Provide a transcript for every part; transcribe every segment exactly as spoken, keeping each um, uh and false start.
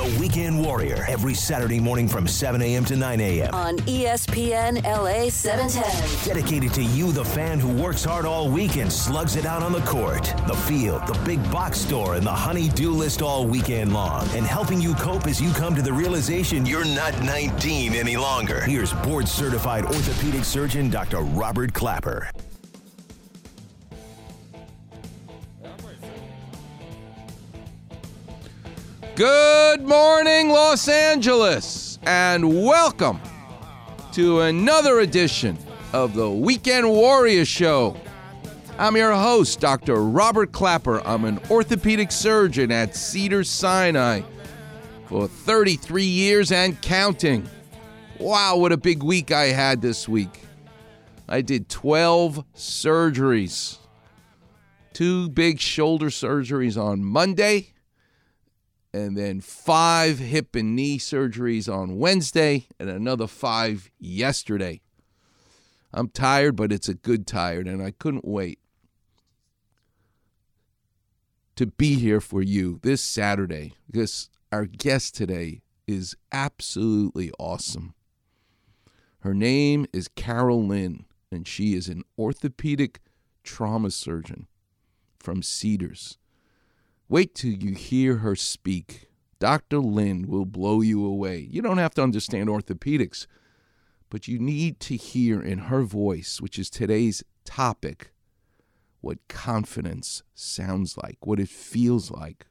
The Weekend Warrior, every Saturday morning from seven a.m. to nine a.m. on E S P N L A seven ten. Dedicated to you, the fan who works hard all week and slugs it out on the court, the field, the big box store, and the honey-do list all weekend long. And helping you cope as you come to the realization you're not nineteen any longer. Here's board-certified orthopedic surgeon Doctor Robert Clapper. Good morning, Los Angeles, and welcome to another edition of the Weekend Warrior Show. I'm your host, Doctor Robert Clapper. I'm an orthopedic surgeon at Cedars-Sinai for thirty-three years and counting. Wow, what a big week I had this week. I did twelve surgeries. Two big shoulder surgeries on Monday, and then five hip and knee surgeries on Wednesday, and another five yesterday. I'm tired, but it's a good tired, and I couldn't wait to be here for you this Saturday, because our guest today is absolutely awesome. Her name is Carol Lynn, and she is an orthopedic trauma surgeon from Cedars. Wait till you hear her speak. Doctor Lynn will blow you away. You don't have to understand orthopedics, but you need to hear in her voice, which is today's topic, what confidence sounds like, what it feels like.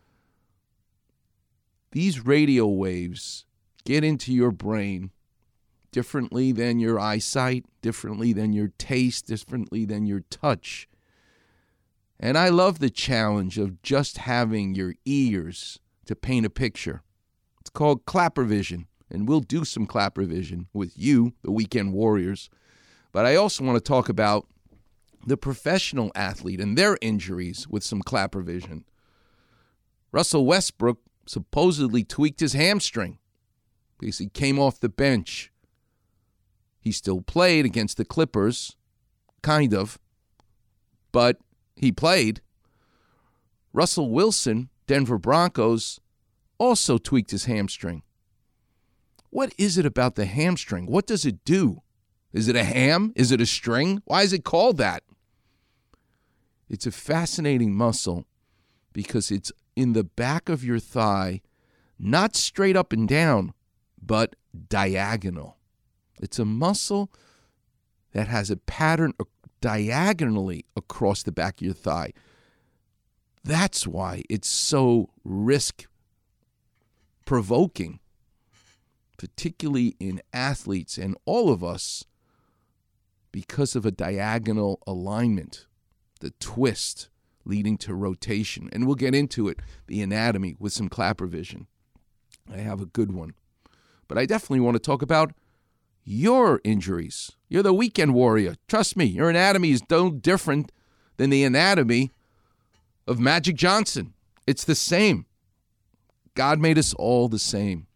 These radio waves get into your brain differently than your eyesight, differently than your taste, differently than your touch. And I love the challenge of just having your ears to paint a picture. It's called Clapper Vision, and we'll do some Clapper Vision with you, the Weekend Warriors. But I also want to talk about the professional athlete and their injuries with some Clapper Vision. Russell Westbrook supposedly tweaked his hamstring because he came off the bench. He still played against the Clippers, kind of, but he played. Russell Wilson, Denver Broncos, also tweaked his hamstring. What is it about the hamstring? What does it do? Is it a ham? Is it a string? Why is it called that? It's a fascinating muscle because it's in the back of your thigh, not straight up and down, but diagonal. It's a muscle that has a pattern diagonally across the back of your thigh. That's why it's so risk-provoking, particularly in athletes and all of us, because of a diagonal alignment, the twist leading to rotation. And we'll get into it, the anatomy, with some Clapper Vision. I have a good one. But I definitely want to talk about your injuries. You're the Weekend Warrior. Trust me, your anatomy is no different than the anatomy of Magic Johnson. It's the same. God made us all the same.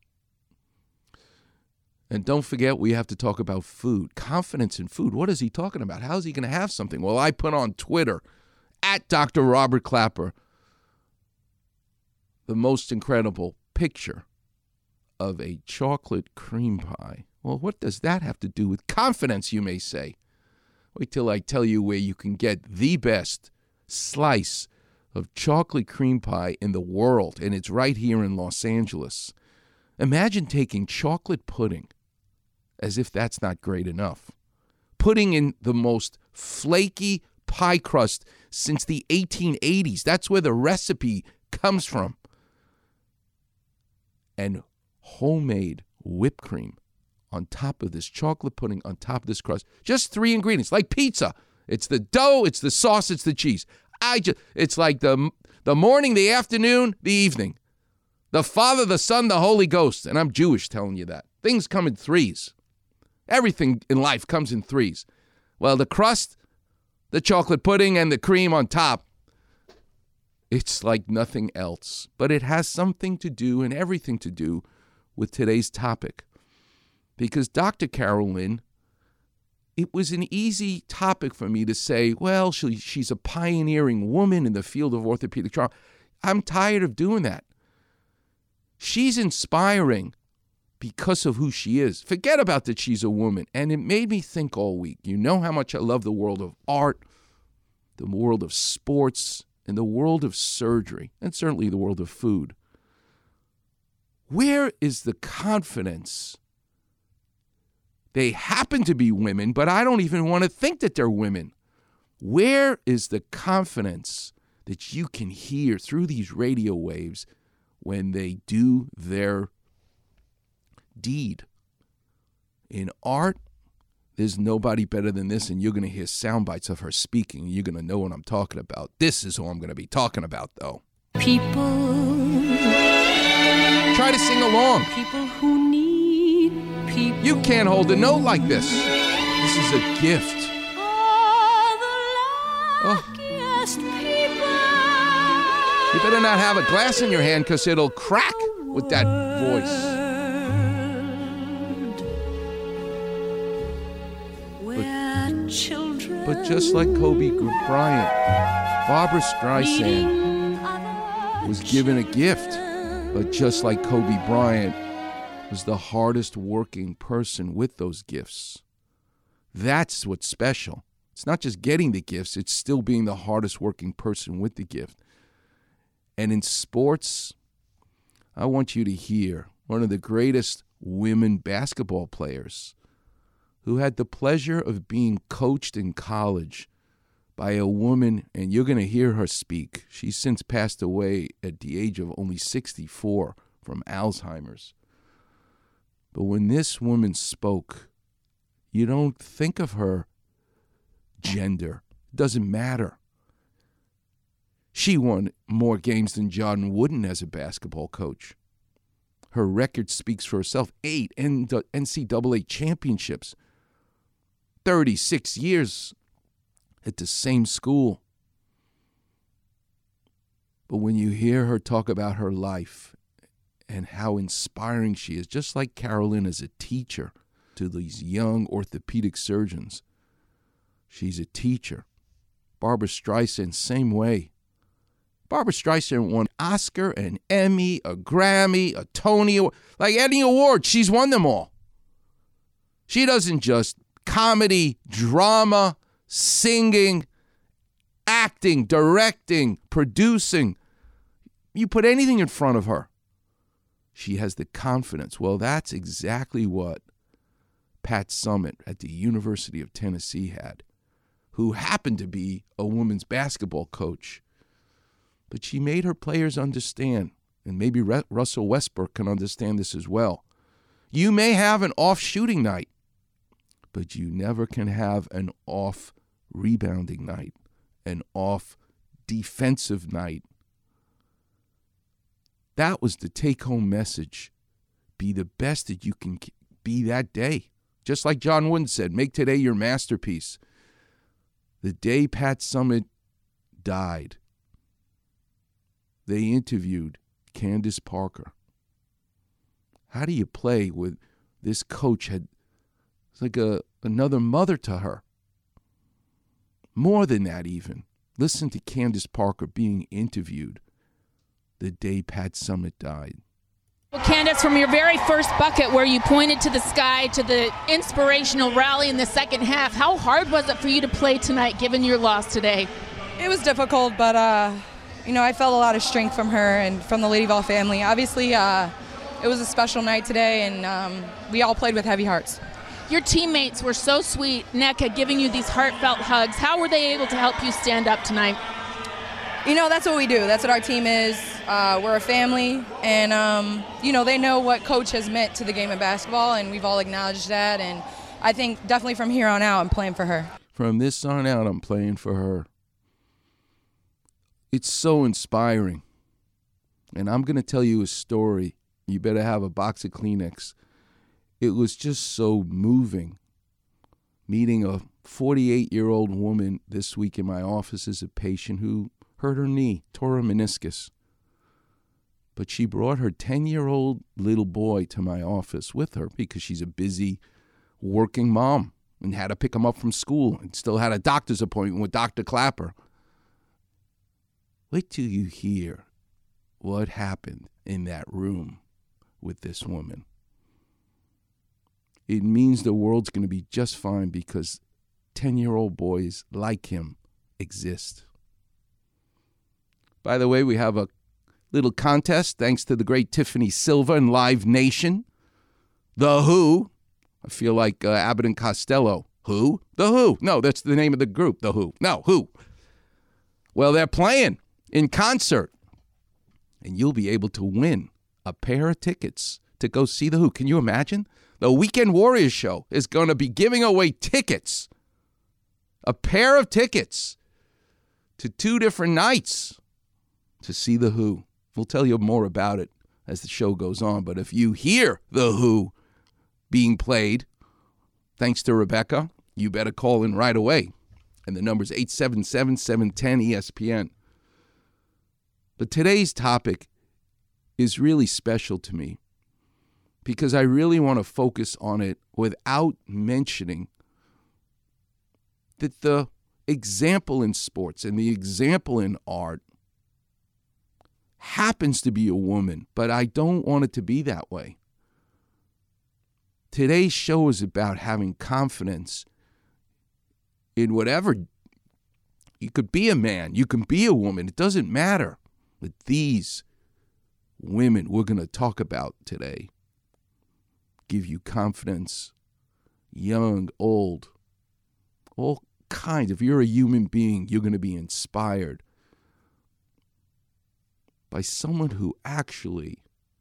And don't forget, we have to talk about food. Confidence in food. What is he talking about? How is he going to have something? Well, I put on Twitter, at Doctor Robert Clapper, the most incredible picture of a chocolate cream pie. Well, what does that have to do with confidence, you may say? Wait till I tell you where you can get the best slice of chocolate cream pie in the world, and it's right here in Los Angeles. Imagine taking chocolate pudding, as if that's not great enough, putting in the most flaky pie crust since the eighteen eighties. That's where the recipe comes from. And homemade whipped cream on top of this chocolate pudding, on top of this crust. Just three ingredients, like pizza. It's the dough, it's the sauce, it's the cheese. I just, it's like the, the morning, the afternoon, the evening. The Father, the Son, the Holy Ghost. And I'm Jewish telling you that. Things come in threes. Everything in life comes in threes. Well, the crust, the chocolate pudding, and the cream on top, it's like nothing else. But it has something to do and everything to do with today's topic. Because Doctor Carol Lynn, it was an easy topic for me to say, well, she, she's a pioneering woman in the field of orthopedic trauma. I'm tired of doing that. She's inspiring because of who she is. Forget about that she's a woman. And it made me think all week. You know how much I love the world of art, the world of sports, and the world of surgery, and certainly the world of food. Where is the confidence? They happen to be women, but I don't even want to think that they're women. Where is the confidence that you can hear through these radio waves when they do their deed? In art, there's nobody better than this, and you're going to hear sound bites of her speaking, and you're going to know what I'm talking about. This is who I'm going to be talking about, though. People. Try to sing along. People who need people. You can't hold a note like this. This is a gift. Oh. You better not have a glass in your hand because it'll crack with that voice. But, but just like Kobe Bryant, Barbra Streisand was given a gift. But just like Kobe Bryant was the hardest working person with those gifts. That's what's special. It's not just getting the gifts, it's still being the hardest working person with the gift. And in sports, I want you to hear one of the greatest women basketball players who had the pleasure of being coached in college by a woman, and you're going to hear her speak. She's since passed away at the age of only sixty-four from Alzheimer's. But when this woman spoke, you don't think of her gender. It doesn't matter. She won more games than John Wooden as a basketball coach. Her record speaks for herself. Eight N C double A championships. thirty-six years at the same school. But when you hear her talk about her life and how inspiring she is, just like Carolyn as a teacher to these young orthopedic surgeons, she's a teacher. Barbra Streisand, same way. Barbra Streisand won an Oscar, an Emmy, a Grammy, a Tony, like any award, she's won them all. She doesn't just comedy, drama, singing, acting, directing, producing. You put anything in front of her, she has the confidence. Well, that's exactly what Pat Summitt at the University of Tennessee had, who happened to be a women's basketball coach. But she made her players understand, and maybe Re- Russell Westbrook can understand this as well. You may have an off shooting night, but you never can have an off rebounding night, an off defensive night. That was the take-home message. Be the best that you can be that day. Just like John Wooden said, make today your masterpiece. The day Pat Summitt died, they interviewed Candace Parker. How do you play with this coach? Had it's like a another mother to her. More than that even. Listen to Candace Parker being interviewed the day Pat Summitt died. Well, Candace, from your very first bucket where you pointed to the sky to the inspirational rally in the second half, how hard was it for you to play tonight given your loss today? It was difficult, but uh, you know, I felt a lot of strength from her and from the Lady Vol family. Obviously, uh, it was a special night today, and um, we all played with heavy hearts. Your teammates were so sweet, N E C A giving you these heartfelt hugs. How were they able to help you stand up tonight? You know, that's what we do. That's what our team is. Uh, we're a family, and, um, you know, they know what Coach has meant to the game of basketball, and we've all acknowledged that. And I think definitely from here on out, I'm playing for her. From this on out, I'm playing for her. It's so inspiring. And I'm going to tell you a story. You better have a box of Kleenex. It was just so moving meeting a forty-eight-year-old woman this week in my office as a patient who hurt her knee, tore her meniscus. But she brought her ten-year-old little boy to my office with her because she's a busy working mom and had to pick him up from school and still had a doctor's appointment with Doctor Clapper. Wait till you hear what happened in that room with this woman. It means the world's going to be just fine because ten-year-old boys like him exist. By the way, we have a little contest thanks to the great Tiffany Silva and Live Nation. The Who. I feel like uh, Abbott and Costello. Who? The Who. No, that's the name of the group. The Who. No, Who. Well, they're playing in concert. And you'll be able to win a pair of tickets to go see The Who. Can you imagine? The Weekend Warriors show is going to be giving away tickets. A pair of tickets to two different nights to see The Who. We'll tell you more about it as the show goes on. But if you hear The Who being played, thanks to Rebecca, you better call in right away. And the number's eight seven seven, seven one zero, E S P N. But today's topic is really special to me because I really want to focus on it without mentioning that the example in sports and the example in art happens to be a woman, but I don't want it to be that way. Today's show is about having confidence in whatever. You could be a man, you can be a woman, it doesn't matter. But these women we're going to talk about today give you confidence, young, old, all kinds. If you're a human being, you're going to be inspired by someone who actually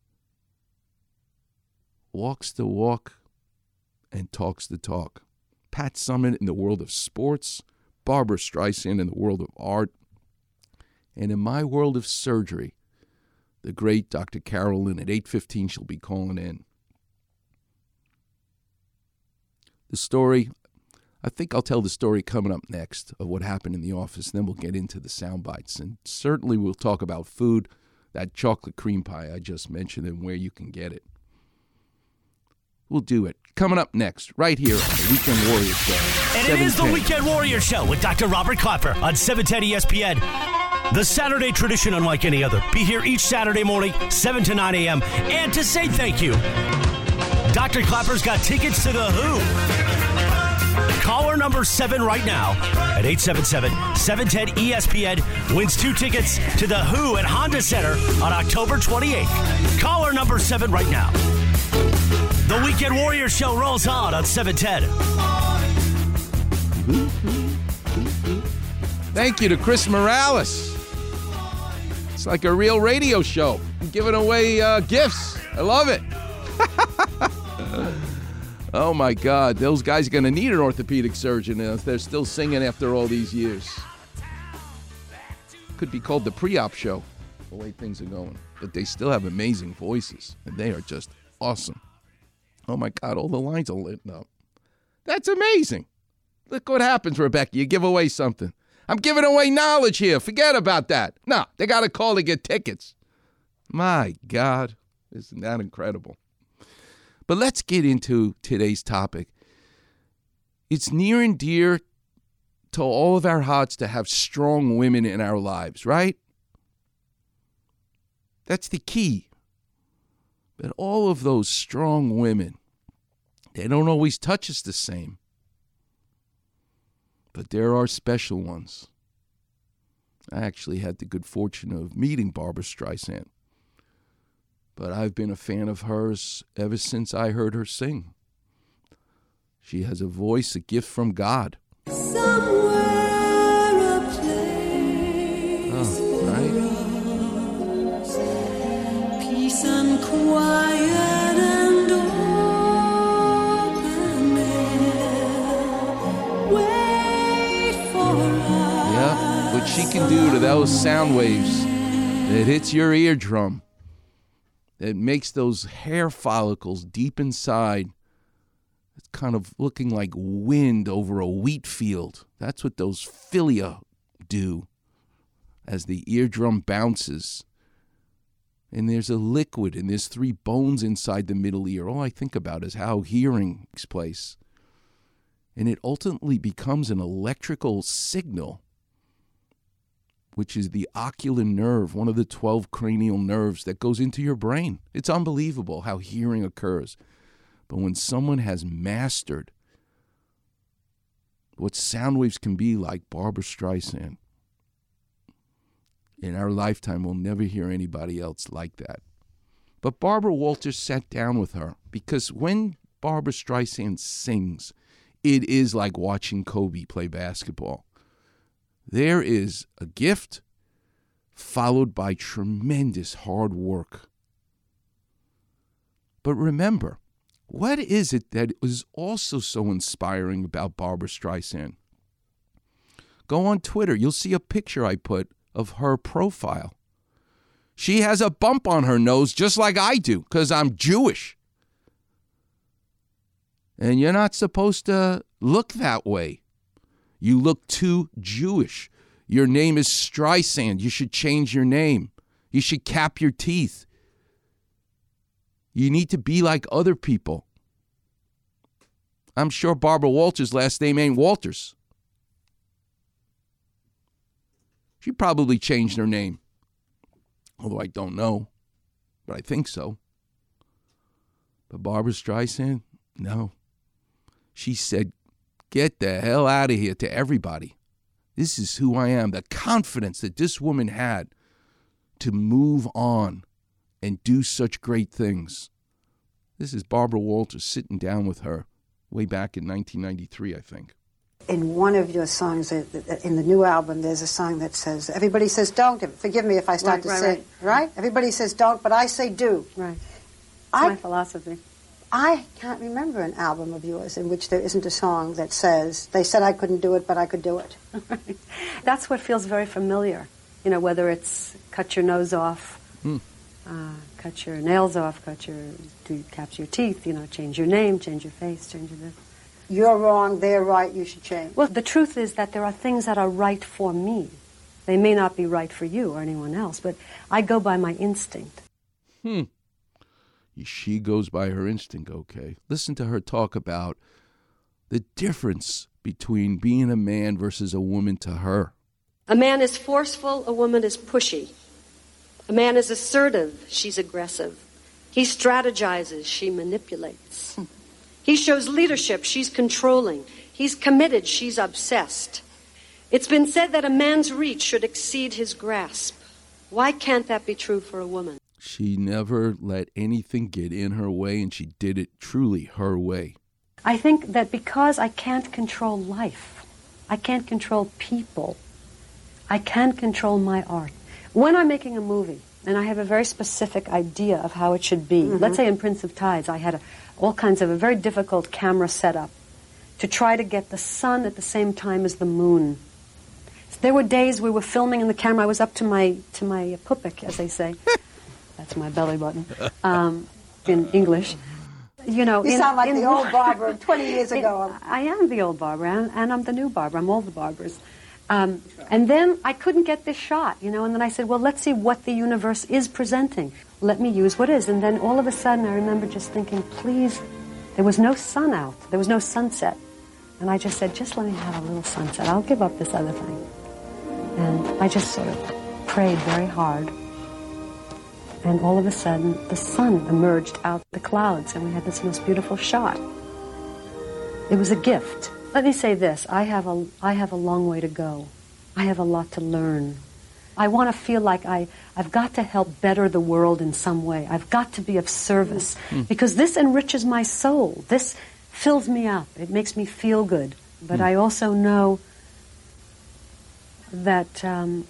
walks the walk and talks the talk. Pat Summitt in the world of sports, Barbara Streisand in the world of art, and in my world of surgery, the great Doctor Carol Lynn. At eight fifteen, she'll be calling in. The story, I think I'll tell the story coming up next of what happened in the office, and then we'll get into the sound bites. And certainly we'll talk about food, that chocolate cream pie I just mentioned, and where you can get it. We'll do it. Coming up next, right here on the Weekend Warrior Show. And it is the Weekend Warrior Show with Doctor Robert Clapper on seven ten E S P N. The Saturday tradition unlike any other. Be here each Saturday morning, seven to nine a.m. And to say thank you, Doctor Clapper's got tickets to The Who. Caller number seven right now at eight seven seven, seven one zero, E S P N wins two tickets to The Who at Honda Center on October twenty-eighth. Caller number seven right now. The Weekend Warrior Show rolls on on seven ten. Thank you to Chris Morales. It's like a real radio show. I'm giving away uh, gifts. I love it. Oh, my God. Those guys are going to need an orthopedic surgeon if they're still singing after all these years. Could be called the pre-op show, the way things are going. But they still have amazing voices, and they are just awesome. Oh, my God. All the lines are lit up. That's amazing. Look what happens, Rebecca. You give away something. I'm giving away knowledge here. Forget about that. No, they got to call to get tickets. My God. Isn't that incredible? But let's get into today's topic. It's near and dear to all of our hearts to have strong women in our lives, right? That's the key. But all of those strong women, they don't always touch us the same. But there are special ones. I actually had the good fortune of meeting Barbara Streisand. But I've been a fan of hers ever since I heard her sing. She has a voice, a gift from God. Somewhere a place Oh, right? peace and quiet and open air. Wait for us. Yeah, what she can do to those sound waves that hits your eardrum, that makes those hair follicles deep inside, it's kind of looking like wind over a wheat field. That's what those philia do as the eardrum bounces. And there's a liquid, and there's three bones inside the middle ear. All I think about is how hearing takes place. And it ultimately becomes an electrical signal which is the ocular nerve, one of the twelve cranial nerves that goes into your brain. It's unbelievable how hearing occurs. But when someone has mastered what sound waves can be like, Barbra Streisand, in our lifetime, we'll never hear anybody else like that. But Barbara Walters sat down with her because when Barbra Streisand sings, it is like watching Kobe play basketball. There is a gift followed by tremendous hard work. But remember, what is it that is also so inspiring about Barbra Streisand? Go on Twitter. You'll see a picture I put of her profile. She has a bump on her nose just like I do because I'm Jewish. And you're not supposed to look that way. You look too Jewish. Your name is Streisand. You should change your name. You should cap your teeth. You need to be like other people. I'm sure Barbara Walters' last name ain't Walters. She probably changed her name. Although I don't know. But I think so. But Barbra Streisand, no. She said, get the hell out of here to everybody. This is who I am. The confidence that this woman had to move on and do such great things. This is Barbara Walters sitting down with her way back in nineteen ninety-three, I think. In one of your songs, in the new album, there's a song that says, everybody says don't. Forgive me if I start right, to right, sing. Right. right? Everybody says don't, but I say do. Right. It's I, my philosophy. I can't remember an album of yours in which there isn't a song that says, they said I couldn't do it, but I could do it. That's what feels very familiar. You know, whether it's cut your nose off, hmm. uh, cut your nails off, cut your, do, caps your teeth, you know, change your name, change your face, change your this. You're wrong, they're right, you should change. Well, the truth is that there are things that are right for me. They may not be right for you or anyone else, but I go by my instinct. Hmm. She goes by her instinct, okay. Listen to her talk about the difference between being a man versus a woman to her. A man is forceful, a woman is pushy. A man is assertive, she's aggressive. He strategizes, she manipulates. He shows leadership, she's controlling. He's committed, she's obsessed. It's been said that a man's reach should exceed his grasp. Why can't that be true for a woman? She never let anything get in her way, and she did it truly her way. I think that because I can't control life, I can't control people, I can't control my art. When I'm making a movie, and I have a very specific idea of how it should be, mm-hmm. let's say in Prince of Tides, I had a, all kinds of a very difficult camera setup to try to get the sun at the same time as the moon. So there were days we were filming in the camera, I was up to my, to my pupik, as they say. That's my belly button, um, in English. You know, you in, sound like in, the old Barbara twenty years ago. In, I am the old Barbara, and, and I'm the new Barbara. I'm all the Barbaras. Um, and then I couldn't get this shot, you know, and then I said, well, let's see what the universe is presenting. Let me use what is. And then all of a sudden I remember just thinking, please, there was no sun out. There was no sunset. And I just said, just let me have a little sunset. I'll give up this other thing. And I just sort of prayed very hard. And all of a sudden, the sun emerged out the clouds, and we had this most beautiful shot. It was a gift. Let me say this. I have a, I have a long way to go. I have a lot to learn. I want to feel like I, I've got to help better the world in some way. I've got to be of service, mm. because this enriches my soul. This fills me up. It makes me feel good. But mm. I also know that... Um,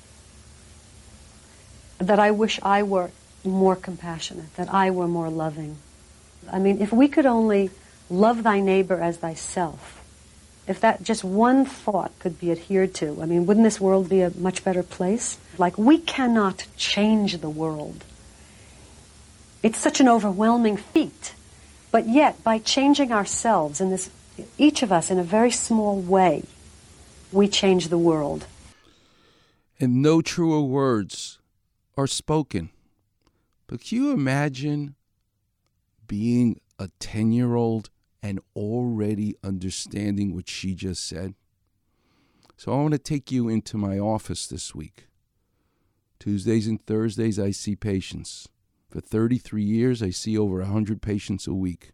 that I wish I were more compassionate, that I were more loving. I mean, if we could only love thy neighbor as thyself, if that just one thought could be adhered to, I mean, wouldn't this world be a much better place? Like, we cannot change the world. It's such an overwhelming feat. But yet, by changing ourselves, in this, each of us in a very small way, we change the world. And no truer words are spoken. But can you imagine being a ten-year-old and already understanding what she just said? So I want to take you into my office this week. Tuesdays and Thursdays, I see patients. For thirty-three years, I see over one hundred patients a week.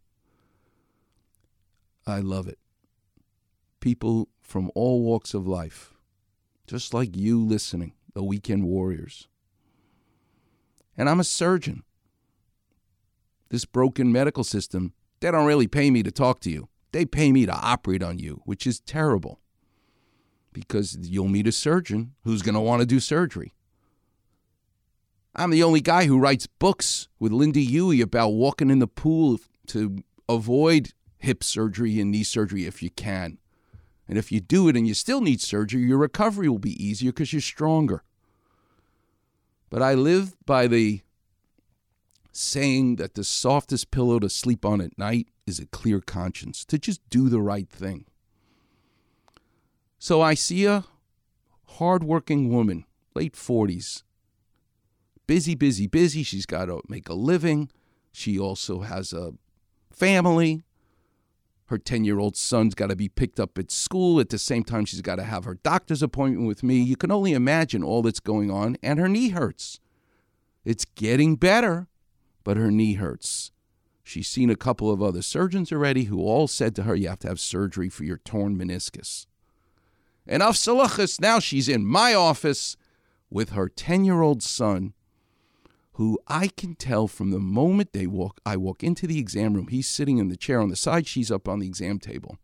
I love it. People from all walks of life, just like you listening, the Weekend Warriors. And I'm a surgeon. This broken medical system, they don't really pay me to talk to you. They pay me to operate on you, which is terrible. Because you'll meet a surgeon who's going to want to do surgery. I'm the only guy who writes books with Linda Huey about walking in the pool to avoid hip surgery and knee surgery if you can. And if you do it and you still need surgery, your recovery will be easier because you're stronger. But I live by the saying that the softest pillow to sleep on at night is a clear conscience, to just do the right thing. So I see a hardworking woman, late forties, busy, busy, busy. She's got to make a living. She also has a family. Her ten-year-old son's got to be picked up at school. At the same time, she's got to have her doctor's appointment with me. You can only imagine all that's going on, and her knee hurts. It's getting better, but her knee hurts. She's seen a couple of other surgeons already who all said to her, you have to have surgery for your torn meniscus. And af salachas, now she's in my office with her ten-year-old son, who I can tell from the moment they walk, I walk into the exam room, he's sitting in the chair on the side, she's up on the exam table.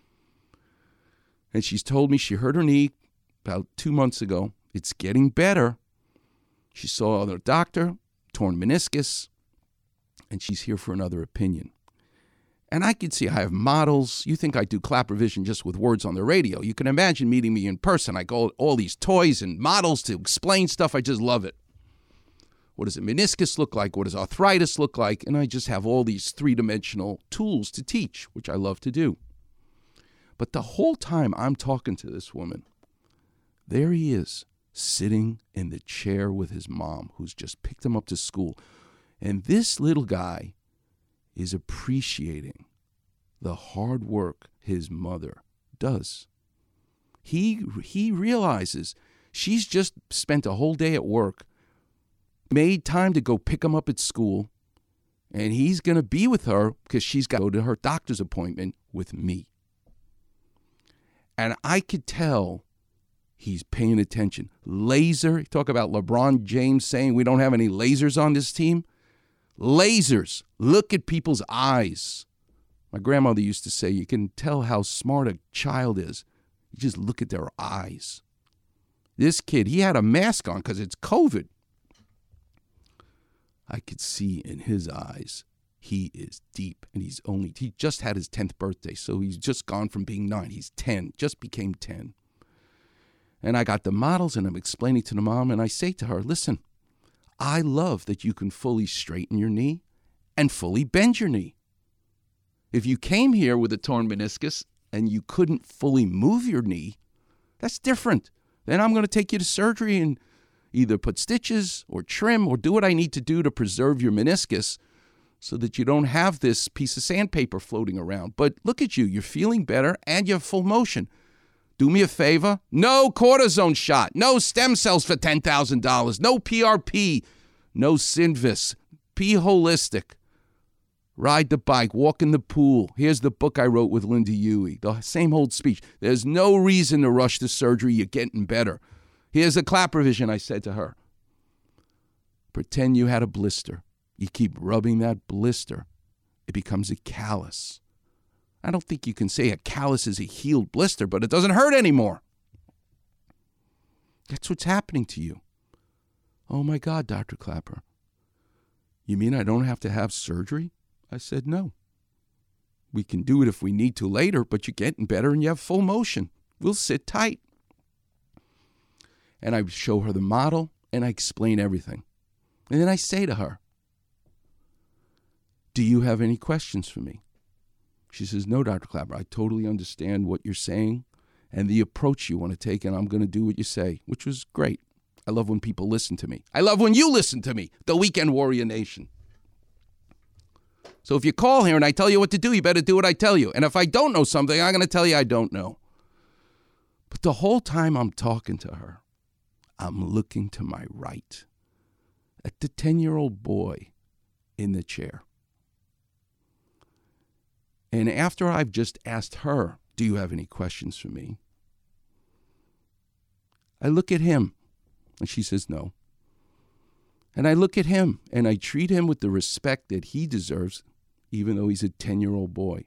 And she's told me she hurt her knee about two months ago. It's getting better. She saw another doctor, torn meniscus, and she's here for another opinion. And I could see I have models. You think I do clapper vision just with words on the radio. You can imagine meeting me in person. I go all these toys and models to explain stuff. I just love it. What does a meniscus look like? What does arthritis look like? And I just have all these three-dimensional tools to teach, which I love to do. But the whole time I'm talking to this woman, there he is, sitting in the chair with his mom, who's just picked him up to school. And this little guy is appreciating the hard work his mother does. He he realizes she's just spent a whole day at work, made time to go pick him up at school, and he's going to be with her because she's got to go to her doctor's appointment with me. And I could tell he's paying attention. Laser, talk about LeBron James saying we don't have any lasers on this team. Lasers. Look at people's eyes. My grandmother used to say you can tell how smart a child is. You just look at their eyes. This kid, he had a mask on because it's COVID. I could see in his eyes he is deep, and he's only, he just had his tenth birthday, so he's just gone from being nine. He's ten, just became ten. And I got the models, and I'm explaining to the mom, and I say to her, listen, I love that you can fully straighten your knee and fully bend your knee. If you came here with a torn meniscus and you couldn't fully move your knee, that's different. Then I'm going to take you to surgery and either put stitches or trim or do what I need to do to preserve your meniscus so that you don't have this piece of sandpaper floating around. But look at you. You're feeling better and you have full motion. Do me a favor. No cortisone shot. No stem cells for ten thousand dollars. No P R P. No Synvis. Be holistic. Ride the bike. Walk in the pool. Here's the book I wrote with Linda Huey. The same old speech. There's no reason to rush the surgery. You're getting better. Here's a clapper vision, I said to her. Pretend you had a blister. You keep rubbing that blister. It becomes a callus. I don't think you can say a callus is a healed blister, but it doesn't hurt anymore. That's what's happening to you. Oh, my God, Doctor Clapper. You mean I don't have to have surgery? I said, no. We can do it if we need to later, but you're getting better and you have full motion. We'll sit tight. And I show her the model, and I explain everything. And then I say to her, do you have any questions for me? She says, no, Doctor Clapper, I totally understand what you're saying and the approach you want to take, and I'm going to do what you say, which was great. I love when people listen to me. I love when you listen to me, the Weekend Warrior Nation. So if you call here and I tell you what to do, you better do what I tell you. And if I don't know something, I'm going to tell you I don't know. But the whole time I'm talking to her, I'm looking to my right at the ten-year-old boy in the chair. And after I've just asked her, do you have any questions for me? I look at him, and she says no. And I look at him, and I treat him with the respect that he deserves, even though he's a ten-year-old boy.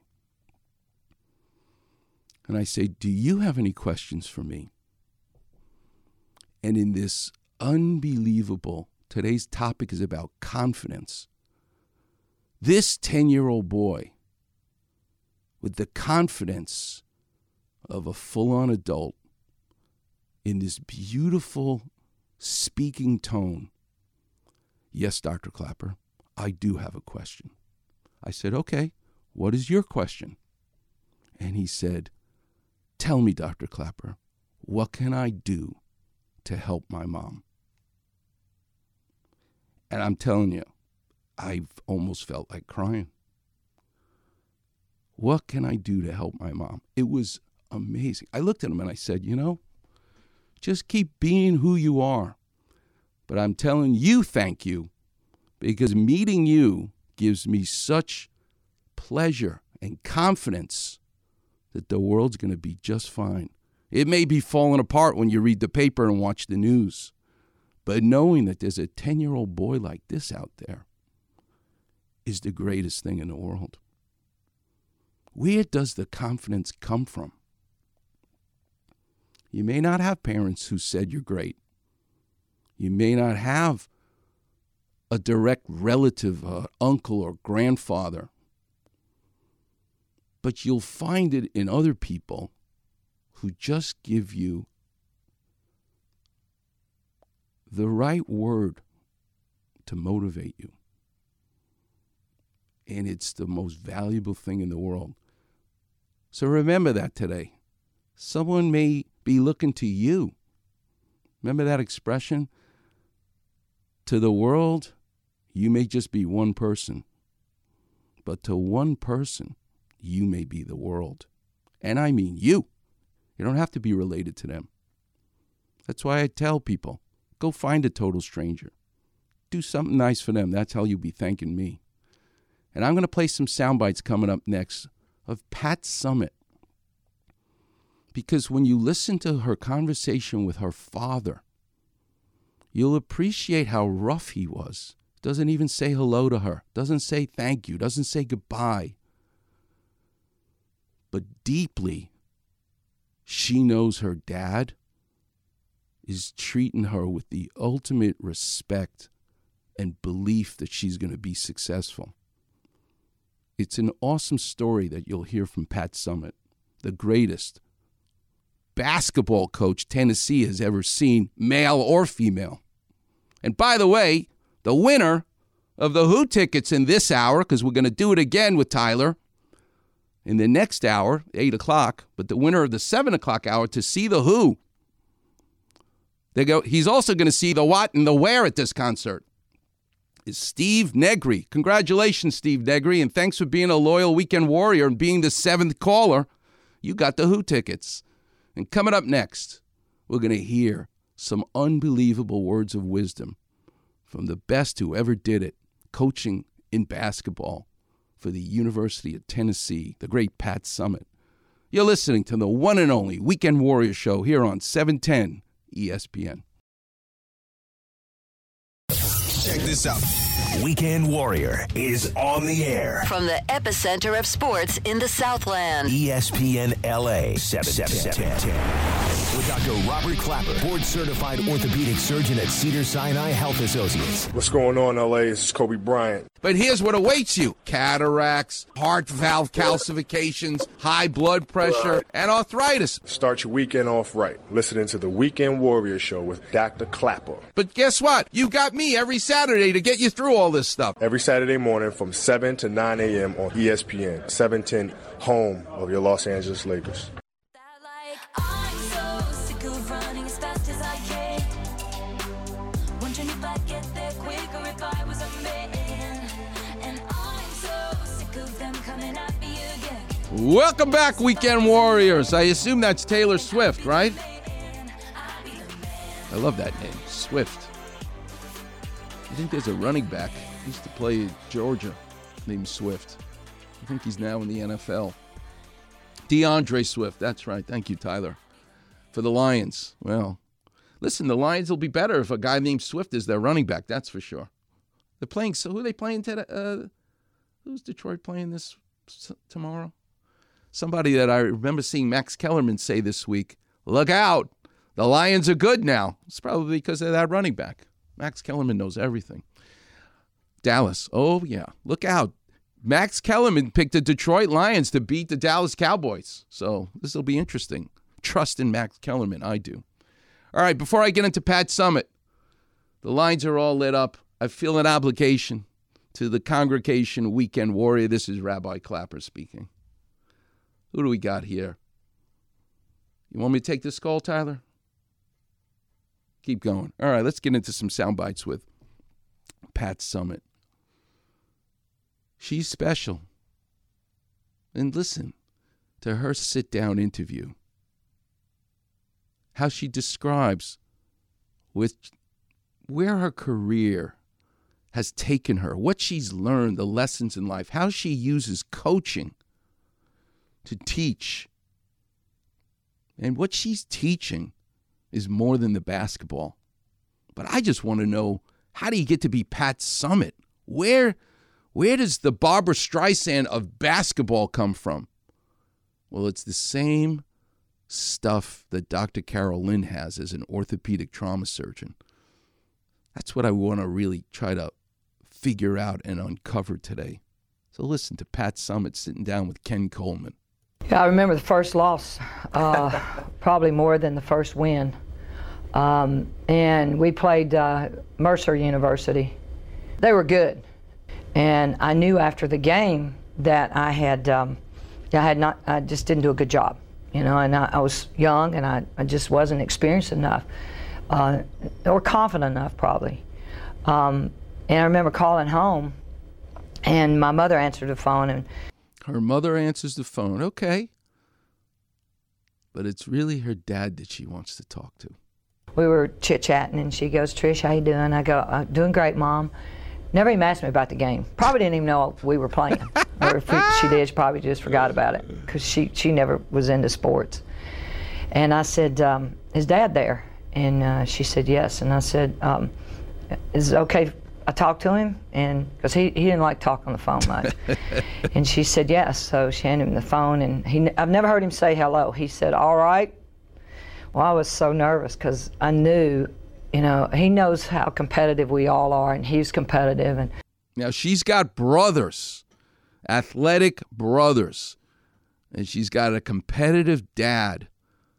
And I say, do you have any questions for me? And in this unbelievable, today's topic is about confidence. This ten-year-old boy, with the confidence of a full-on adult, in this beautiful speaking tone, yes, Doctor Clapper, I do have a question. I said, okay, what is your question? And he said, tell me, Doctor Clapper, what can I do to help my mom? And I'm telling you, I've almost felt like crying. What can I do to help my mom? It was amazing. I looked at him and I said, you know, just keep being who you are. But I'm telling you, thank you, because meeting you gives me such pleasure and confidence that the world's going to be just fine. It may be falling apart when you read the paper and watch the news, but knowing that there's a ten-year-old boy like this out there is the greatest thing in the world. Where does the confidence come from? You may not have parents who said you're great. You may not have a direct relative, uh, uncle or grandfather. But you'll find it in other people who just give you the right word to motivate you. And it's the most valuable thing in the world. So remember that today. Someone may be looking to you. Remember that expression? To the world, you may just be one person. But to one person, you may be the world. And I mean you. You don't have to be related to them. That's why I tell people, go find a total stranger. Do something nice for them. That's how you'll be thanking me. And I'm going to play some sound bites coming up next of Pat Summitt. Because when you listen to her conversation with her father, you'll appreciate how rough he was. Doesn't even say hello to her. Doesn't say thank you. Doesn't say goodbye. But deeply, she knows her dad is treating her with the ultimate respect and belief that she's going to be successful. It's an awesome story that you'll hear from Pat Summitt, the greatest basketball coach Tennessee has ever seen, male or female. And by the way, the winner of the Who tickets in this hour, because we're going to do it again with Tyler in the next hour, eight o'clock, but the winner of the seven o'clock hour to see the Who, they go. He's also going to see the what and the where at this concert, is Steve Negri. Congratulations, Steve Negri, and thanks for being a loyal weekend warrior and being the seventh caller. You got the Who tickets. And coming up next, we're going to hear some unbelievable words of wisdom from the best who ever did it, coaching in basketball for the University of Tennessee, the great Pat Summitt. You're listening to the one and only Weekend Warrior Show here on seven ten E S P N. Check this out. Weekend Warrior is on the air. From the epicenter of sports in the Southland. E S P N L A seven ten. With Doctor Robert Clapper, board-certified orthopedic surgeon at Cedars-Sinai Health Associates. What's going on, L A? This is Kobe Bryant. But here's what awaits you. Cataracts, heart valve calcifications, high blood pressure, and arthritis. Start your weekend off right. Listening to the Weekend Warrior Show with Doctor Clapper. But guess what? You got me every Saturday to get you through all this stuff. Every Saturday morning from seven to nine a.m. on E S P N, seven ten, home of your Los Angeles Lakers. Welcome back, Weekend Warriors. I assume that's Taylor Swift, right? I love that name, Swift. I think there's a running back. He used to play at Georgia named Swift. I think he's now in the N F L. DeAndre Swift, that's right. Thank you, Tyler. For the Lions. Well, listen, the Lions will be better if a guy named Swift is their running back, that's for sure. They're playing, so who are they playing today? Uh, who's Detroit playing this tomorrow? Somebody that I remember seeing Max Kellerman say this week, look out, the Lions are good now. It's probably because of that running back. Max Kellerman knows everything. Dallas, oh yeah, look out. Max Kellerman picked the Detroit Lions to beat the Dallas Cowboys. So this will be interesting. Trust in Max Kellerman, I do. All right, before I get into Pat Summitt, the lines are all lit up. I feel an obligation to the congregation Weekend Warrior. This is Rabbi Clapper speaking. Who do we got here? You want me to take this call, Tyler? Keep going. All right, let's get into some sound bites with Pat Summitt. She's special. And listen to her sit-down interview. How she describes with where her career has taken her, what she's learned, the lessons in life, how she uses coaching to teach. And what she's teaching is more than the basketball. But I just want to know, how do you get to be Pat Summitt? Where, where does the Barbra Streisand of basketball come from? Well, it's the same stuff that Doctor Carol Lynn has as an orthopedic trauma surgeon. That's what I want to really try to figure out and uncover today. So listen to Pat Summitt sitting down with Ken Coleman. Yeah, I remember the first loss, uh, probably more than the first win. Um, and we played uh, Mercer University. They were good. And I knew after the game that I had, um, I had not, I just didn't do a good job. You know, and I, I was young and I, I just wasn't experienced enough, uh, or confident enough probably. Um, and I remember calling home and my mother answered the phone and her mother answers the phone, okay. But it's really her dad that she wants to talk to. We were chit-chatting, and she goes, Trish, how you doing? I go, uh, doing great, Mom. Never even asked me about the game. Probably didn't even know we were playing. Or if she did, she probably just forgot about it, because she, she never was into sports. And I said, um, is Dad there? And uh, she said, yes. And I said, um, is it okay if I talk to him? And because he, he didn't like talking on the phone much. And she said yes. So she handed him the phone, and he I've never heard him say hello. He said, all right. Well, I was so nervous because I knew, you know, he knows how competitive we all are, and he's competitive. And now she's got brothers, athletic brothers, and she's got a competitive dad.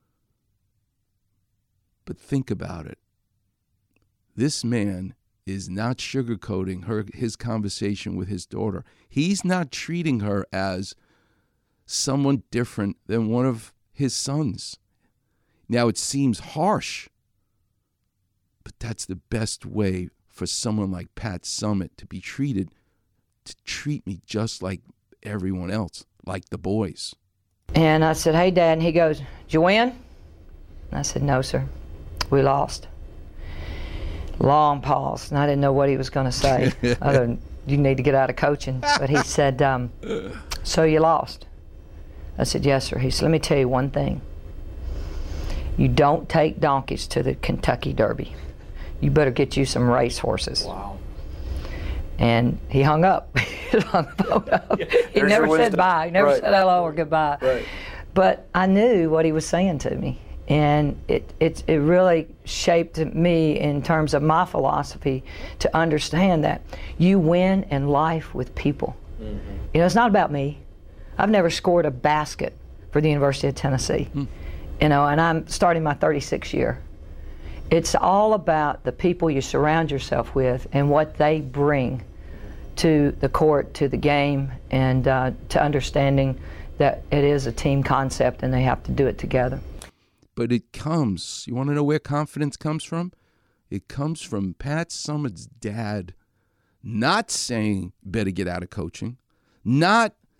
But think about it. This man is not sugarcoating her his conversation with his daughter. He's not treating her as someone different than one of his sons. Now, it seems harsh, but that's the best way for someone like Pat Summitt to be treated, to treat me just like everyone else, like the boys. And I said, hey, Dad, and he goes, did you win? And I said, no, sir, we lost. Long pause, and I didn't know what he was going to say, other than you need to get out of coaching. But he said, um, so you lost? I said, yes, sir. He said, let me tell you one thing. You don't take donkeys to the Kentucky Derby. You better get you some race horses. Wow. And he hung up. He hung the phone up. Yeah, he never said bye. He never right. said hello or goodbye. Right. But I knew what he was saying to me. And it, it, it really shaped me in terms of my philosophy to understand that you win in life with people. Mm-hmm. You know, it's not about me. I've never scored a basket for the University of Tennessee. Mm. You know, and I'm starting my thirty-sixth year. It's all about the people you surround yourself with and what they bring to the court, to the game, and uh, to understanding that it is a team concept and they have to do it together. But it comes, you want to know where confidence comes from? It comes from Pat Summitt's dad not saying, better get out of coaching, not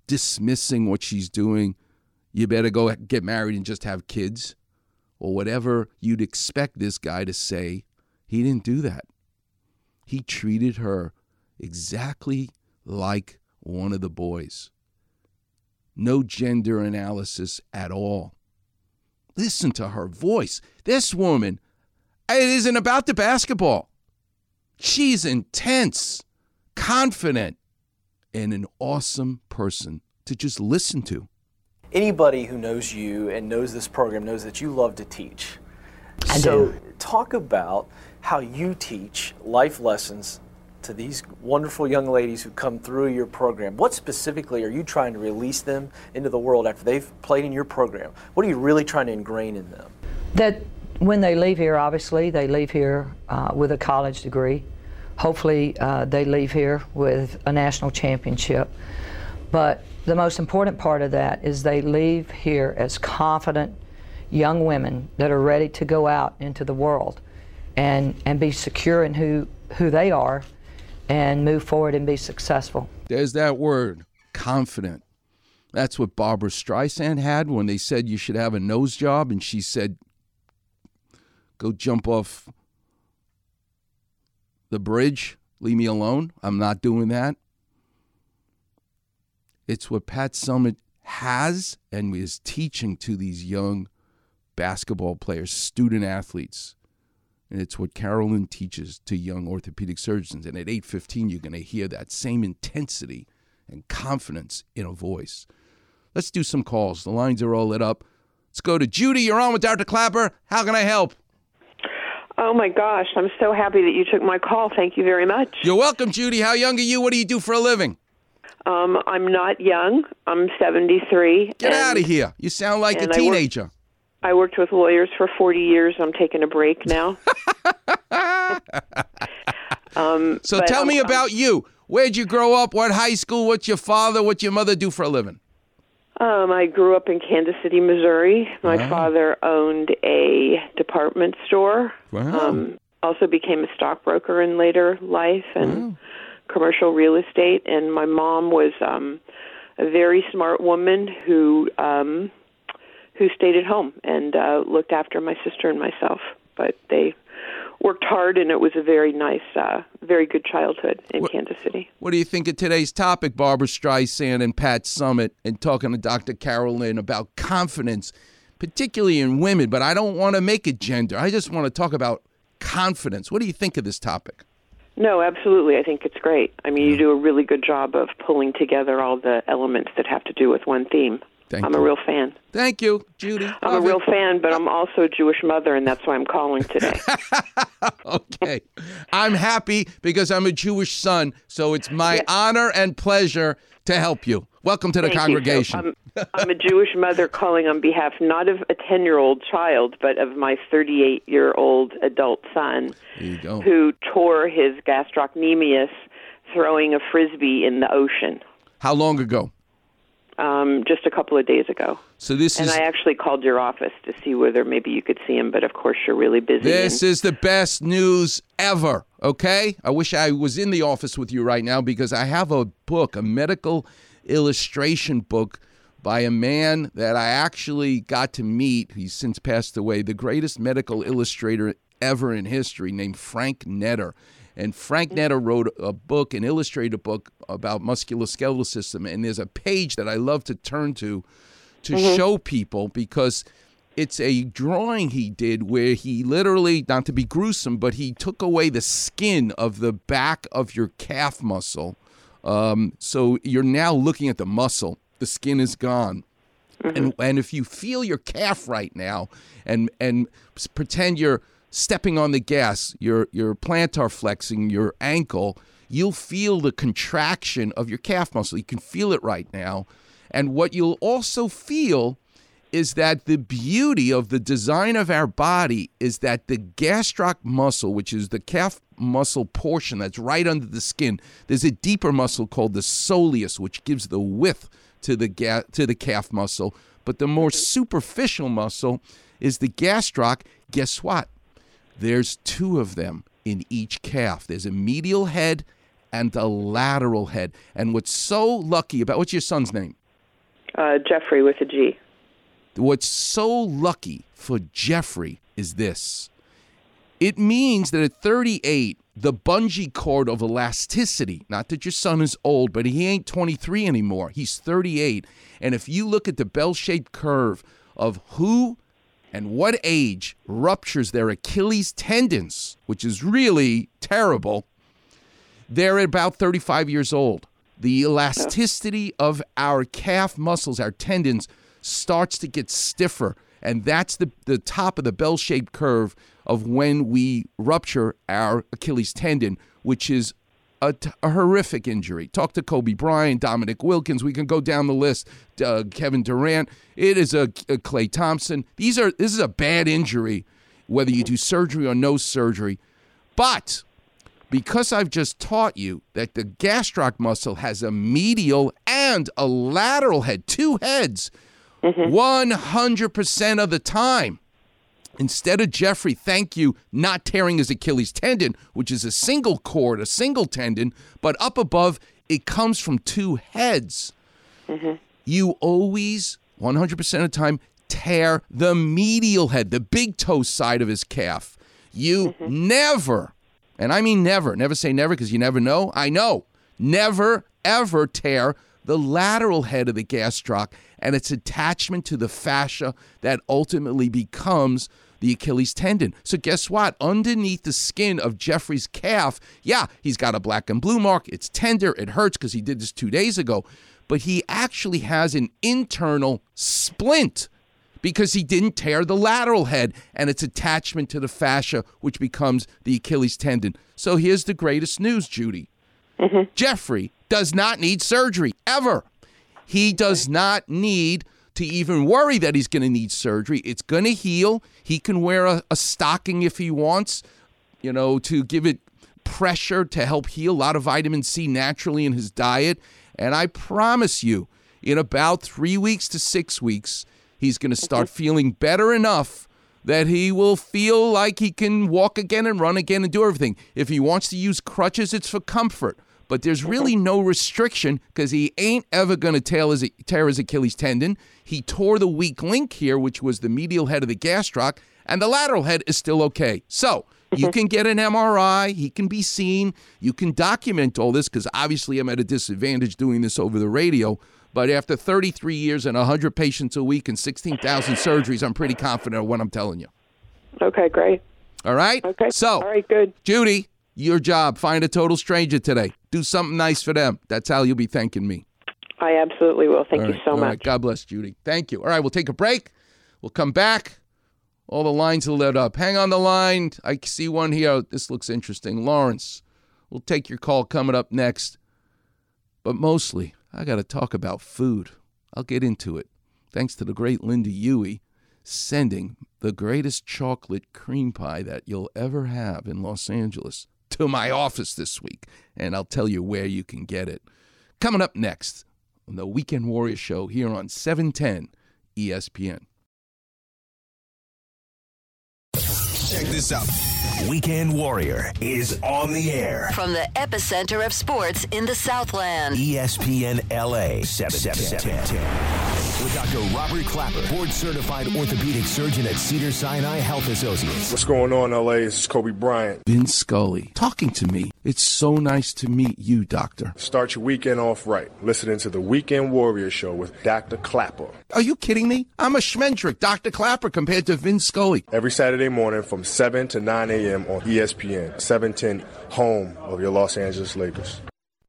dismissing what she's doing. You better go get married and just have kids, or whatever you'd expect this guy to say. He didn't do that. He treated her exactly like one of the boys. No gender analysis at all. Listen to her voice. This woman, it isn't about the basketball. She's intense, confident, and an awesome person to just listen to. Anybody who knows you and knows this program knows that you love to teach. I so do. Talk about how you teach life lessons to these wonderful young ladies who come through your program. What specifically are you trying to release them into the world after they've played in your program? What are you really trying to ingrain in them? That when they leave here, obviously, they leave here uh, with a college degree. Hopefully, uh, they leave here with a national championship. But the most important part of that is they leave here as confident young women that are ready to go out into the world and, and be secure in who, who they are and move forward and be successful. There's that word, confident. That's what Barbra Streisand had when they said you should have a nose job, and she said, go jump off the bridge, leave me alone. I'm not doing that. It's what Pat Summitt has and is teaching to these young basketball players, student athletes. And it's what Carolyn teaches to young orthopedic surgeons. And at eight fifteen, you're going to hear that same intensity and confidence in a voice. Let's do some calls. The lines are all lit up. Let's go to Judy. You're on with Doctor Clapper. How can I help? Oh, my gosh. I'm so happy that you took my call. Thank you very much. You're welcome, Judy. How young are you? What do you do for a living? Um, I'm not young. I'm seventy-three. Get out of here. You sound like a teenager. I, work, I worked with lawyers for forty years. I'm taking a break now. um, so tell I'm, me about I'm, you. Where'd you grow up? What high school? What's your father? What's your mother do for a living? Um, I grew up in Kansas City, Missouri. My wow. father owned a department store. Wow. Um, also became a stockbroker in later life and wow. commercial real estate. And my mom was um, a very smart woman who um, who stayed at home and uh, looked after my sister and myself. But they worked hard, and it was a very nice, uh, very good childhood in what, Kansas City. What do you think of today's topic, Barbra Streisand and Pat Summitt, and talking to Doctor Carolyn about confidence, particularly in women? But I don't want to make it gender. I just want to talk about confidence. What do you think of this topic? No, absolutely. I think it's great. I mean, you do a really good job of pulling together all the elements that have to do with one theme. Thank I'm you. a real fan. Thank you, Judy. I'm Love a real it. fan, but I'm also a Jewish mother, and that's why I'm calling today. Okay. I'm happy because I'm a Jewish son, so it's my yes. honor and pleasure to help you. Welcome to the Thank congregation. You. So I'm, I'm a Jewish mother calling on behalf not of a ten-year-old child, but of my thirty-eight-year-old adult son there you go. who tore his gastrocnemius throwing a Frisbee in the ocean. How long ago? Um, just a couple of days ago. So this and is, I actually called your office to see whether maybe you could see him, but of course you're really busy. This and... is the best news ever, okay? I wish I was in the office with you right now because I have a book, a medical illustration book by a man that I actually got to meet. He's since passed away, the greatest medical illustrator ever in history, named Frank Netter. And Frank Netter wrote a book, an illustrated book about musculoskeletal system. And there's a page that I love to turn to to mm-hmm. show people because it's a drawing he did where he literally, not to be gruesome, but he took away the skin of the back of your calf muscle. Um, so you're now looking at the muscle. The skin is gone. Mm-hmm. And and if you feel your calf right now and and pretend you're stepping on the gas, your your plantar flexing your ankle, you'll feel the contraction of your calf muscle. You can feel it right now. And what you'll also feel is that the beauty of the design of our body is that the gastroc muscle, which is the calf muscle portion that's right under the skin, there's a deeper muscle called the soleus, which gives the width to the ga- to the calf muscle. But the more superficial muscle is the gastroc. Guess what? There's two of them in each calf. There's a medial head and the lateral head. And what's so lucky about, what's your son's name? Uh, Jeffrey with a G. What's so lucky for Jeffrey is this. It means that at thirty-eight, the bungee cord of elasticity, not that your son is old, but he ain't twenty-three anymore. He's thirty-eight. And if you look at the bell-shaped curve of who and what age ruptures their Achilles tendons, which is really terrible, they're at about thirty-five years old. The elasticity of our calf muscles, our tendons, starts to get stiffer. And that's the, the top of the bell-shaped curve of when we rupture our Achilles tendon, which is a, t- a horrific injury. Talk to Kobe Bryant, Dominic Wilkins. We can go down the list. Uh, Kevin Durant. It is a, a Klay Thompson. These are this is a bad injury, whether you do surgery or no surgery. But because I've just taught you that the gastroc muscle has a medial and a lateral head, two heads, mm-hmm. one hundred percent of the time, instead of Jeffrey, thank you, not tearing his Achilles tendon, which is a single cord, a single tendon, but up above, it comes from two heads. Mm-hmm. You always, one hundred percent of the time, tear the medial head, the big toe side of his calf. You mm-hmm. never, and I mean never, never say never because you never know. I know, never, ever tear the lateral head of the gastroc and its attachment to the fascia that ultimately becomes the Achilles tendon. So guess what? Underneath the skin of Jeffrey's calf, yeah, he's got a black and blue mark. It's tender. It hurts because he did this two days ago. But he actually has an internal splint because he didn't tear the lateral head and its attachment to the fascia, which becomes the Achilles tendon. So here's the greatest news, Judy. Mm-hmm. Jeffrey does not need surgery, ever. He does not need to even worry that he's going to need surgery. It's going to heal. He can wear a, a stocking if he wants, you know, to give it pressure to help heal. A lot of vitamin C naturally in his diet. And I promise you, in about three weeks to six weeks, he's going to start feeling better enough that he will feel like he can walk again and run again and do everything. If he wants to use crutches, it's for comfort. But there's really no restriction because he ain't ever going to tear his, tear his Achilles tendon. He tore the weak link here, which was the medial head of the gastroc, and the lateral head is still okay. So you can get an M R I. He can be seen. You can document all this because obviously I'm at a disadvantage doing this over the radio. But after thirty-three years and one hundred patients a week and sixteen thousand surgeries, I'm pretty confident of what I'm telling you. Okay, great. All right? Okay. So, all right, good. Judy, your job, find a total stranger today. Do something nice for them. That's how you'll be thanking me. I absolutely will. Thank all you right, so all much. Right. God bless, Judy. Thank you. All right, we'll take a break. We'll come back. All the lines are lit up. Hang on the line. I see one here. This looks interesting. Lawrence, we'll take your call coming up next. But mostly, I got to talk about food. I'll get into it. Thanks to the great Linda Huey sending the greatest chocolate cream pie that you'll ever have in Los Angeles to my office this week. And I'll tell you where you can get it. Coming up next on the Weekend Warrior Show here on seven ten E S P N. Check this out. Weekend Warrior is on the air. From the epicenter of sports in the Southland. E S P N L A seven ten. With Doctor Robert Clapper, board-certified orthopedic surgeon at Cedars-Sinai Health Associates. What's going on, L A? This is Kobe Bryant. Vin Scully talking to me. It's so nice to meet you, Doctor. Start your weekend off right. Listening to the Weekend Warrior Show with Doctor Clapper. Are you kidding me? I'm a schmendrick, Doctor Clapper, compared to Vin Scully. Every Saturday morning from seven to nine a.m. on E S P N, seven ten, home of your Los Angeles Lakers.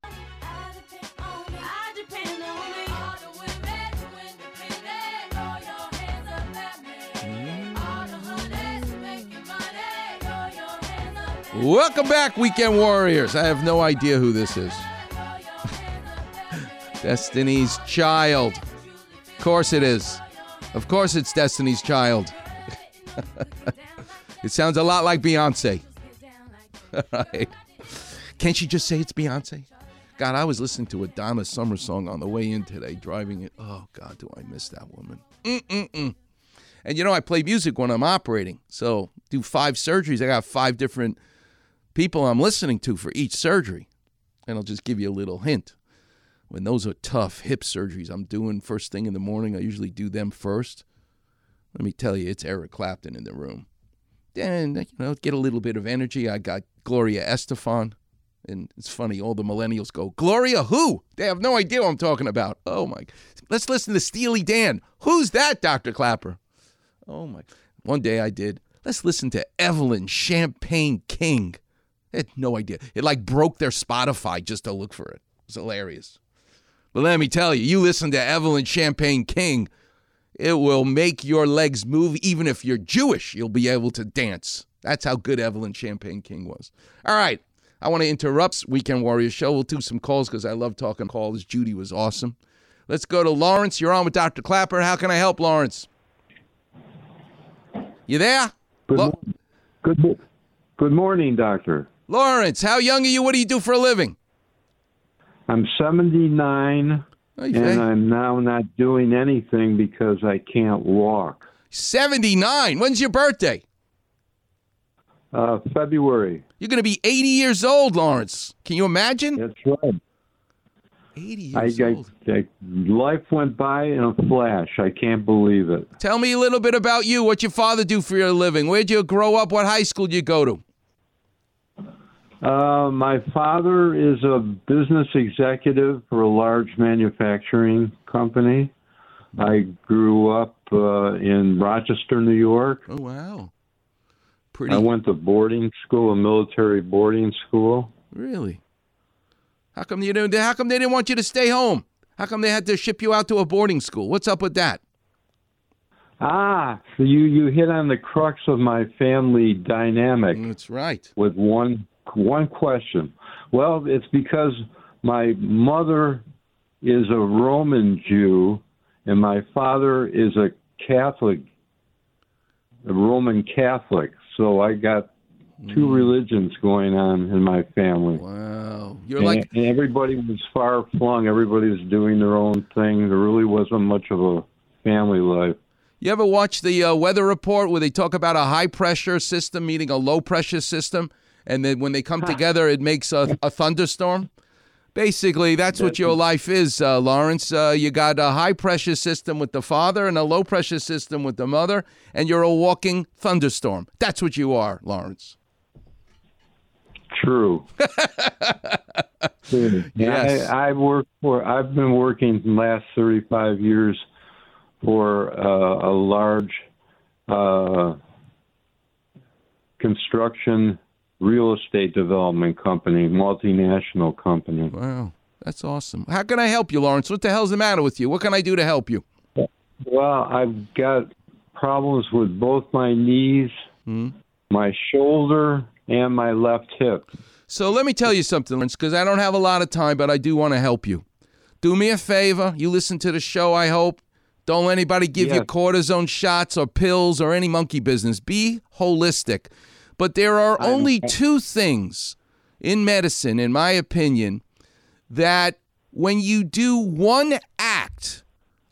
Welcome back, Weekend Warriors. I have no idea who this is. Destiny's Child. Of course it is. Of course it's Destiny's Child. It sounds a lot like Beyonce. Right. Can't she just say it's Beyonce? God, I was listening to a Donna Summer song on the way in today, driving it. Oh, God, do I miss that woman. Mm-mm-mm. And, you know, I play music when I'm operating. So do five surgeries. I got five different people I'm listening to for each surgery. And I'll just give you a little hint. When those are tough hip surgeries I'm doing first thing in the morning, I usually do them first. Let me tell you, it's Eric Clapton in the room. Then, you know, get a little bit of energy. I got Gloria Estefan. And it's funny, all the millennials go, Gloria who? They have no idea what I'm talking about. Oh, my. Let's listen to Steely Dan. Who's that, Doctor Clapper? Oh, my. One day I did. Let's listen to Evelyn Champagne King. I had no idea. It like broke their Spotify just to look for it. It was hilarious. But let me tell you, you listen to Evelyn Champagne King, it will make your legs move. Even if you're Jewish, you'll be able to dance. That's how good Evelyn Champagne King was. All right. I want to interrupt Weekend Warrior Show. We'll do some calls because I love talking calls. Judy was awesome. Let's go to Lawrence. You're on with Doctor Clapper. How can I help, Lawrence? You there? Good, Lo- good, good morning, Doctor. Lawrence, how young are you? What do you do for a living? I'm seventy-nine, okay. and I'm now not doing anything because I can't walk. seventy-nine? When's your birthday? Uh, February. You're going to be eighty years old, Lawrence. Can you imagine? That's right. eighty years I, old. I, I, life went by in a flash. I can't believe it. Tell me a little bit about you. What your father do for your living? Where'd you grow up? What high school did you go to? Uh, my father is a business executive for a large manufacturing company. I grew up uh, in Rochester, New York. Oh, wow. Pretty. I went to boarding school, a military boarding school. Really? How come you didn't? How come they didn't want you to stay home? How come they had to ship you out to a boarding school? What's up with that? Ah, so you, you hit on the crux of my family dynamic. That's right. With one one question. Well, it's because my mother is a Roman Jew and my father is a Catholic, a Roman Catholic. So I got two mm. religions going on in my family. Wow. You're and, like and everybody was far flung. Everybody was doing their own thing. There really wasn't much of a family life. You ever watch the uh, weather report where they talk about a high pressure system meeting a low pressure system, and then when they come together, it makes a, a thunderstorm? Basically, that's what your life is, uh, Lawrence. Uh, you got a high pressure system with the father and a low pressure system with the mother, and you're a walking thunderstorm. That's what you are, Lawrence. True. Yes. I, I work for. I've been working the last thirty-five years for uh, a large uh, construction real estate development company, multinational company. Wow, that's awesome. How can I help you, Lawrence? What the hell's the matter with you? What can I do to help you? Well, I've got problems with both my knees, hmm? my shoulder, and my left hip. So let me tell you something, Lawrence, because I don't have a lot of time, but I do want to help you. Do me a favor. You listen to the show, I hope. Don't let anybody give yes. you cortisone shots or pills or any monkey business. Be holistic. But there are only two things in medicine, in my opinion, that when you do one act,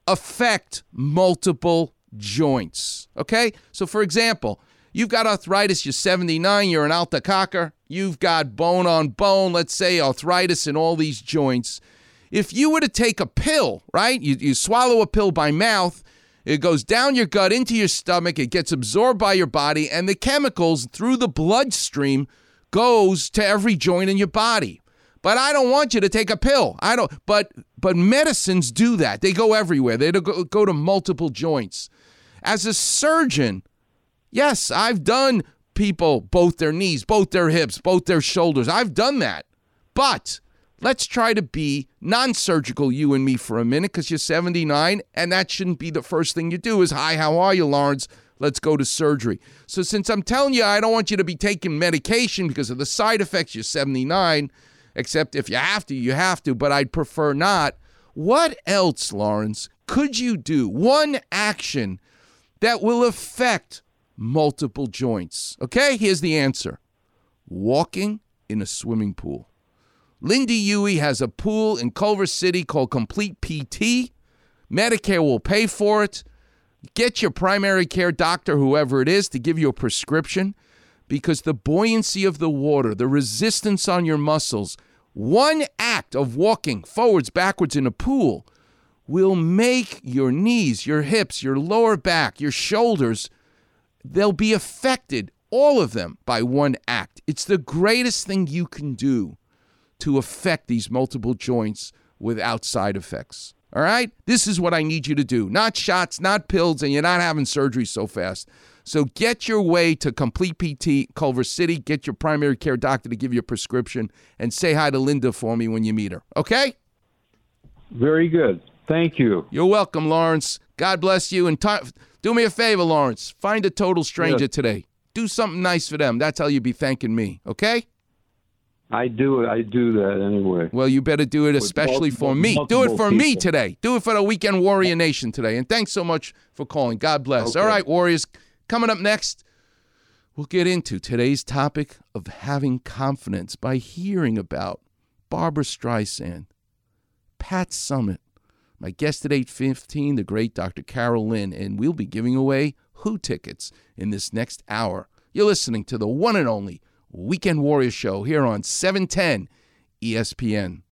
affect multiple joints. Okay? So, for example, you've got arthritis, you're seventy-nine, you're an alta cocker, you've got bone on bone, let's say arthritis in all these joints. If you were to take a pill, right, you, you swallow a pill by mouth, it goes down your gut into your stomach, it gets absorbed by your body, and the chemicals through the bloodstream goes to every joint in your body. But I don't want you to take a pill. I don't. But but medicines do that. They go everywhere. They go, go to multiple joints. As a surgeon, yes, I've done people both their knees, both their hips, both their shoulders. I've done that. But let's try to be non-surgical, you and me, for a minute, because you're seventy-nine, and that shouldn't be the first thing you do is, hi, how are you, Lawrence? Let's go to surgery. So since I'm telling you I don't want you to be taking medication because of the side effects, you're seventy-nine, except if you have to, you have to, but I'd prefer not. What else, Lawrence, could you do? One action that will affect multiple joints. Okay, here's the answer. Walking in a swimming pool. Lindy Huey has a pool in Culver City called Complete P T. Medicare will pay for it. Get your primary care doctor, whoever it is, to give you a prescription because the buoyancy of the water, the resistance on your muscles, One act of walking forwards, backwards in a pool will make your knees, your hips, your lower back, your shoulders, they'll be affected, all of them, by one act. It's the greatest thing you can do to affect these multiple joints without side effects. All right? This is what I need you to do. Not shots, not pills, and you're not having surgery so fast. So get your way to Complete P T, Culver City. Get your primary care doctor to give you a prescription, and say hi to Linda for me when you meet her. Okay? Very good. Thank you. You're welcome, Lawrence. God bless you. And t- do me a favor, Lawrence. Find a total stranger Yes. today. Do something nice for them. That's how you'll be thanking me. Okay? I do I do that anyway. Well, you better do it especially multiple- for me. Do it multiple for me people. today. Do it for the Weekend Warrior Nation today. And thanks so much for calling. God bless. Okay. All right, Warriors. Coming up next, we'll get into today's topic of having confidence by hearing about Barbra Streisand, Pat Summitt, my guest at eight fifteen, the great Doctor Carol Lynn, and we'll be giving away Who tickets in this next hour. You're listening to the one and only Weekend Warrior Show here on seven ten E S P N.